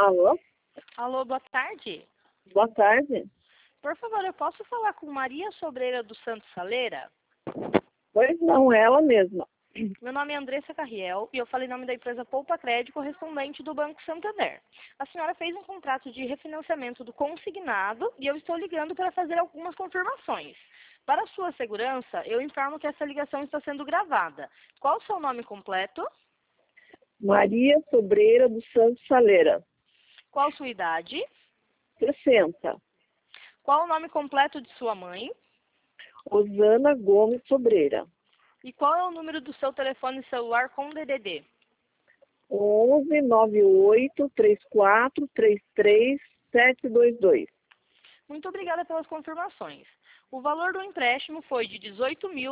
Alô? Alô, boa tarde. Boa tarde. Por favor, eu posso falar com Maria Sobreira dos Santos Saleira? Pois não, ela mesma. Meu nome é Andressa Carriel e eu falei em nome da empresa Poupa Crédito, correspondente do Banco Santander. A senhora fez um contrato de refinanciamento do consignado e eu estou ligando para fazer algumas confirmações. Para sua segurança, eu informo que essa ligação está sendo gravada. Qual o seu nome completo? Maria Sobreira dos Santos Saleira. Qual sua idade? 60. Qual o nome completo de sua mãe? Osana Gomes Sobreira. E qual é o número do seu telefone celular com DDD? 11 98 34 33 722. Muito obrigada pelas confirmações. O valor do empréstimo foi de R$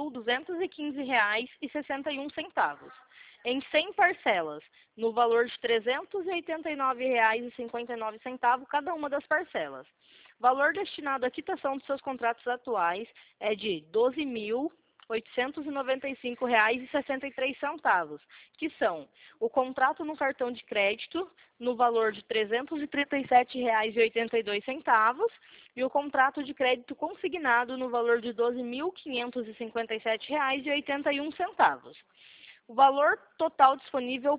18.215,61, em 100 parcelas, no valor de R$ 389,59 cada uma das parcelas. Valor destinado à quitação dos seus contratos atuais é de R$ 12.895,63, que são o contrato no cartão de crédito, no valor de R$ 337,82, e o contrato de crédito consignado no valor de R$ 12.557,81. O valor total disponível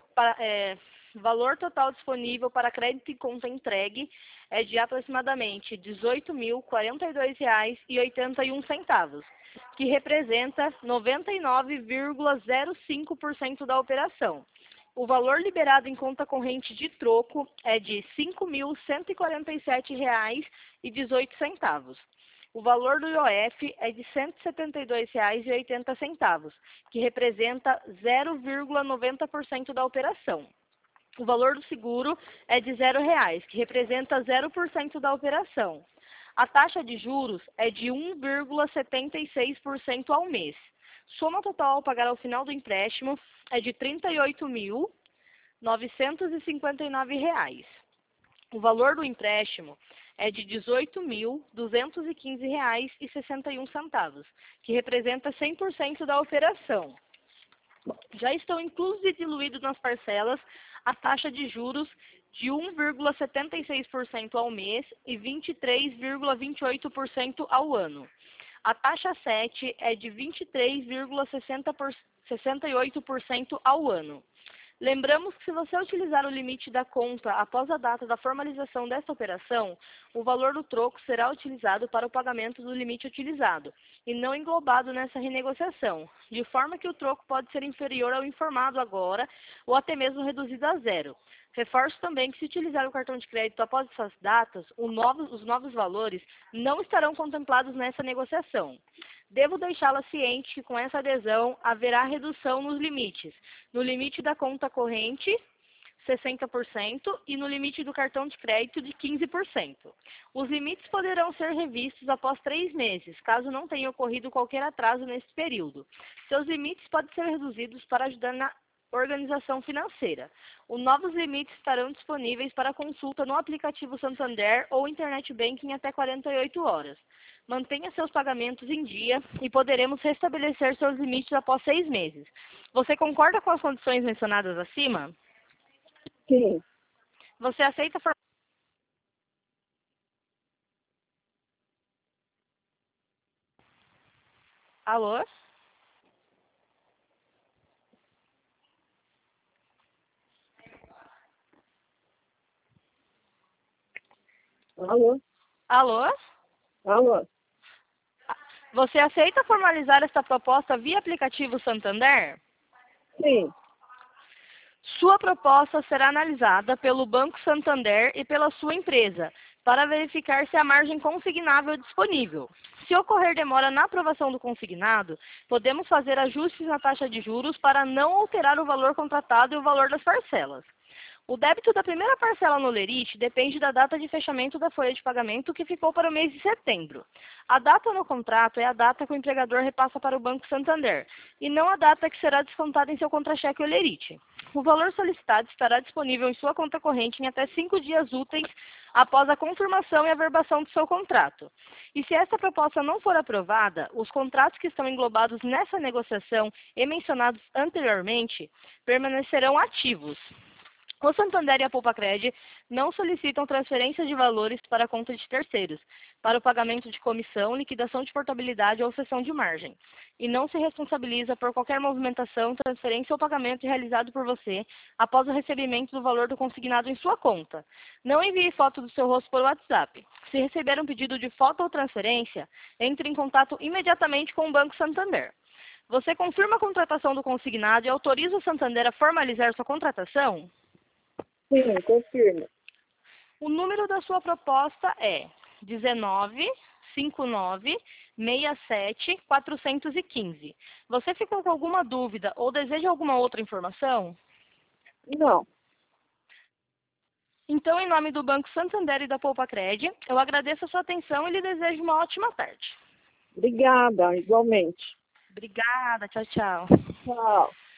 para crédito e conta entregue é de aproximadamente R$ 18.042,81, que representa 99,05% da operação. O valor liberado em conta corrente de troco é de R$ 5.147,18. O valor do IOF é de R$ 172,80, que representa 0,90% da operação. O valor do seguro é de R$ 0,00, que representa 0% da operação. A taxa de juros é de 1,76% ao mês. Soma total a pagar ao final do empréstimo é de R$ 38.959. O valor do empréstimo é de R$ 18.215,61, que representa 100% da operação. Já estão inclusos e diluídos nas parcelas a taxa de juros de 1,76% ao mês e 23,28% ao ano. A taxa 7 é de 23,68% ao ano. Lembramos que se você utilizar o limite da conta após a data da formalização desta operação, o valor do troco será utilizado para o pagamento do limite utilizado, e não englobado nessa renegociação, de forma que o troco pode ser inferior ao informado agora, ou até mesmo reduzido a zero. Reforço também que se utilizar o cartão de crédito após essas datas, os novos valores não estarão contemplados nessa negociação. Devo deixá-la ciente que com essa adesão haverá redução nos limites. No limite da conta corrente, 60%, e no limite do cartão de crédito, de 15%. Os limites poderão ser revistos após 3 meses, caso não tenha ocorrido qualquer atraso nesse período. Seus limites podem ser reduzidos para ajudar na organização financeira. Os novos limites estarão disponíveis para consulta no aplicativo Santander ou Internet Banking até 48 horas. Mantenha seus pagamentos em dia e poderemos restabelecer seus limites após 6 meses. Você concorda com as condições mencionadas acima? Sim. Você aceita Alô? Alô? Alô? Alô? Você aceita formalizar esta proposta via aplicativo Santander? Sim. Sua proposta será analisada pelo Banco Santander e pela sua empresa, para verificar se há margem consignável disponível. Se ocorrer demora na aprovação do consignado, podemos fazer ajustes na taxa de juros para não alterar o valor contratado e o valor das parcelas. O débito da primeira parcela no lerite depende da data de fechamento da folha de pagamento, que ficou para o mês de setembro. A data no contrato é a data que o empregador repassa para o Banco Santander, e não a data que será descontada em seu contra-cheque ou lerite. O valor solicitado estará disponível em sua conta corrente em até 5 dias úteis após a confirmação e averbação do seu contrato. E se esta proposta não for aprovada, os contratos que estão englobados nessa negociação e mencionados anteriormente permanecerão ativos. O Santander e a Poupacred não solicitam transferência de valores para a conta de terceiros, para o pagamento de comissão, liquidação de portabilidade ou cessão de margem, e não se responsabiliza por qualquer movimentação, transferência ou pagamento realizado por você após o recebimento do valor do consignado em sua conta. Não envie foto do seu rosto por WhatsApp. Se receber um pedido de foto ou transferência, entre em contato imediatamente com o Banco Santander. Você confirma a contratação do consignado e autoriza o Santander a formalizar sua contratação? Sim, confirmo. O número da sua proposta é 195967-415. Você ficou com alguma dúvida ou deseja alguma outra informação? Não. Então, em nome do Banco Santander e da Poupacred, eu agradeço a sua atenção e lhe desejo uma ótima tarde. Obrigada, igualmente. Obrigada, tchau, tchau. Tchau.